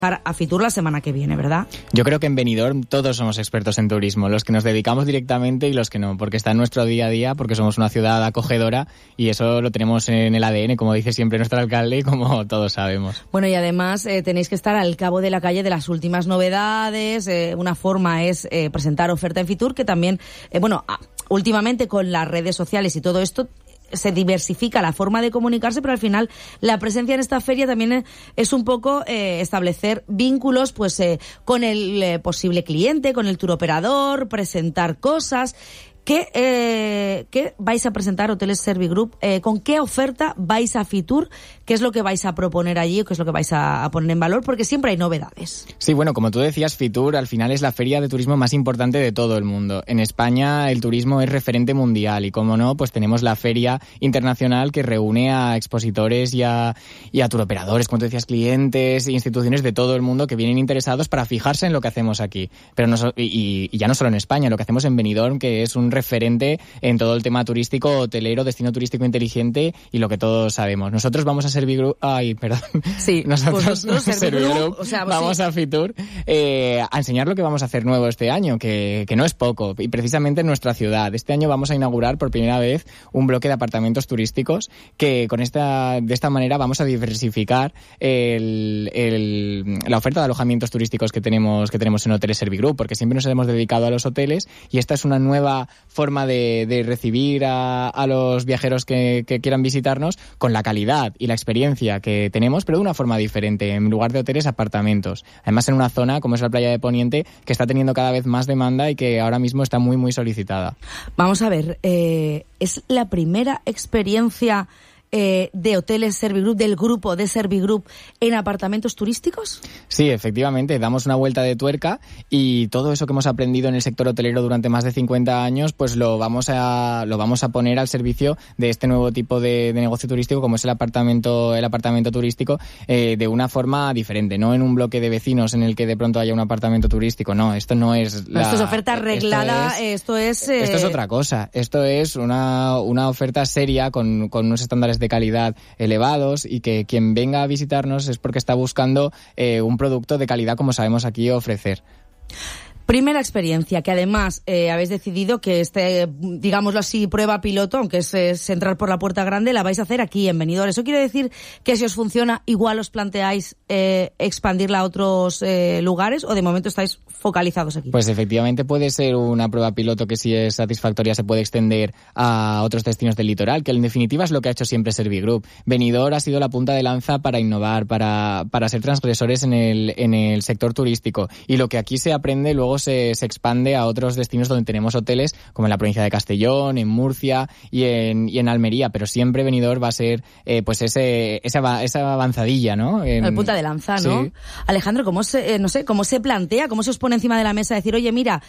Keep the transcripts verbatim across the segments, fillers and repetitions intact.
a Fitur la semana que viene, ¿verdad? Yo creo que en Benidorm todos somos expertos en turismo, los que nos dedicamos directamente y los que no, porque está en nuestro día a día, porque somos una ciudad acogedora y eso lo tenemos en el A D N, como dice siempre nuestro alcalde y como todos sabemos. Bueno, y además eh, tenéis que estar al cabo de la calle de las últimas novedades. Eh, una forma es eh, presentar oferta en Fitur, que también, eh, bueno, últimamente con las redes sociales y todo esto, se diversifica la forma de comunicarse, pero al final la presencia en esta feria también es un poco eh, establecer vínculos pues eh, con el eh, posible cliente, con el turoperador, presentar cosas. ¿Qué, eh, ¿Qué vais a presentar, Hoteles Servigroup? Eh, ¿Con qué oferta vais a Fitur? ¿Qué es lo que vais a proponer allí o qué es lo que vais a, a poner en valor? Porque siempre hay novedades. Sí, bueno, como tú decías, Fitur al final es la feria de turismo más importante de todo el mundo. En España el turismo es referente mundial y, como no, pues tenemos la feria internacional que reúne a expositores y a, y a turoperadores, como tú decías, clientes e instituciones de todo el mundo que vienen interesados para fijarse en lo que hacemos aquí. Pero no, y, y ya no solo en España, lo que hacemos en Benidorm, que es un referente en todo el tema turístico, hotelero, destino turístico inteligente y lo que todos sabemos. Nosotros vamos a Servigroup, ay, perdón. Sí, nosotros Servigroup, Servigroup o sea, vamos sí. a Fitur eh, a enseñar lo que vamos a hacer nuevo este año, que, que no es poco, y precisamente en nuestra ciudad. Este año vamos a inaugurar por primera vez un bloque de apartamentos turísticos que con esta, de esta manera vamos a diversificar el, el, la oferta de alojamientos turísticos que tenemos, que tenemos en Hoteles Servigroup, porque siempre nos hemos dedicado a los hoteles y esta es una nueva forma de, de recibir a, a los viajeros que, que quieran visitarnos con la calidad y la experiencia que tenemos, pero de una forma diferente. En lugar de hoteles, apartamentos. Además, en una zona como es la playa de Poniente, que está teniendo cada vez más demanda y que ahora mismo está muy, muy solicitada. Vamos a ver, eh, ¿es la primera experiencia Eh, de Hoteles Servigroup, del grupo de Servigroup en apartamentos turísticos? Sí, efectivamente, damos una vuelta de tuerca y todo eso que hemos aprendido en el sector hotelero durante más de cincuenta años, pues lo vamos a lo vamos a poner al servicio de este nuevo tipo de, de negocio turístico como es el apartamento el apartamento turístico eh, de una forma diferente, no en un bloque de vecinos en el que de pronto haya un apartamento turístico, no, esto no es la, esto es oferta arreglada, esto es esto es, eh... esto es otra cosa, esto es una una oferta seria con, con unos estándares de calidad elevados y que quien venga a visitarnos es porque está buscando eh, un producto de calidad como sabemos aquí ofrecer. Primera experiencia, que además eh, habéis decidido que este, digámoslo así, prueba piloto, aunque es, es entrar por la puerta grande, la vais a hacer aquí en Benidorm. ¿Eso quiere decir que si os funciona, igual os planteáis eh, expandirla a otros eh, lugares o de momento estáis focalizados aquí? Pues efectivamente puede ser una prueba piloto que si es satisfactoria se puede extender a otros destinos del litoral, que en definitiva es lo que ha hecho siempre Servigroup. Benidorm ha sido la punta de lanza para innovar, para, para ser transgresores en el, en el sector turístico y lo que aquí se aprende luego Se, se expande a otros destinos donde tenemos hoteles, como en la provincia de Castellón, en Murcia y en, y en Almería, pero siempre Benidorm va a ser eh, pues ese esa, esa avanzadilla, ¿no? En, el punta de lanza, ¿no? Sí. Alejandro, ¿cómo se, eh, no sé, cómo se plantea, cómo se os pone encima de la mesa decir, oye, mira,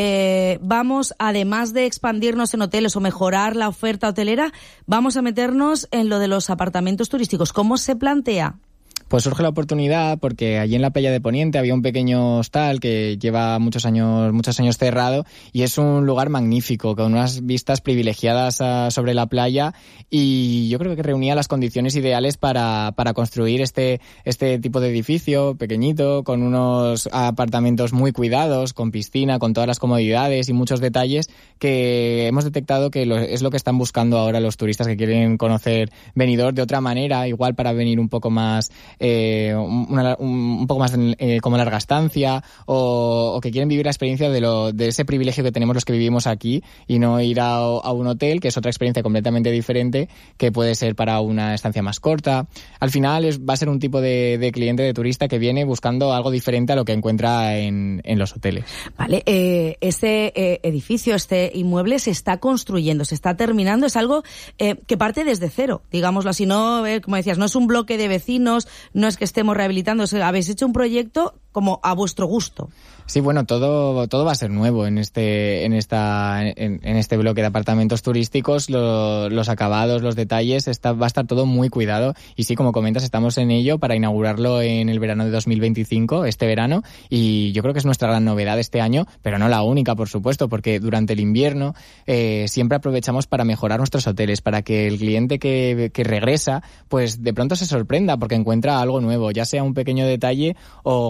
eh, vamos, además de expandirnos en hoteles o mejorar la oferta hotelera, vamos a meternos en lo de los apartamentos turísticos? ¿Cómo se plantea? Pues surge la oportunidad porque allí en la playa de Poniente había un pequeño hostal que lleva muchos años muchos años cerrado y es un lugar magnífico con unas vistas privilegiadas a, sobre la playa y yo creo que reunía las condiciones ideales para para construir este este tipo de edificio pequeñito con unos apartamentos muy cuidados, con piscina, con todas las comodidades y muchos detalles que hemos detectado que lo, es lo que están buscando ahora los turistas que quieren conocer Benidorm de otra manera, igual para venir un poco más Eh, una, un, un poco más eh, como larga estancia o, o que quieren vivir la experiencia de, lo, de ese privilegio que tenemos los que vivimos aquí y no ir a, a un hotel, que es otra experiencia completamente diferente que puede ser para una estancia más corta. Al final es, va a ser un tipo de, de cliente, de turista que viene buscando algo diferente a lo que encuentra en, en los hoteles. Vale, eh, este eh, edificio, este inmueble se está construyendo, se está terminando, es algo eh, que parte desde cero, digámoslo así, no, eh, como decías, no es un bloque de vecinos, no es que estemos rehabilitando, habéis hecho un proyecto como a vuestro gusto. Sí, bueno, todo todo va a ser nuevo en este en esta en, en este bloque de apartamentos turísticos. Lo, los acabados, los detalles, está, va a estar todo muy cuidado. Y sí, como comentas, estamos en ello para inaugurarlo en el verano de dos mil veinticinco, este verano. Y yo creo que es nuestra gran novedad este año, pero no la única, por supuesto, porque durante el invierno eh, siempre aprovechamos para mejorar nuestros hoteles, para que el cliente que, que regresa, pues de pronto se sorprenda porque encuentra algo nuevo, ya sea un pequeño detalle o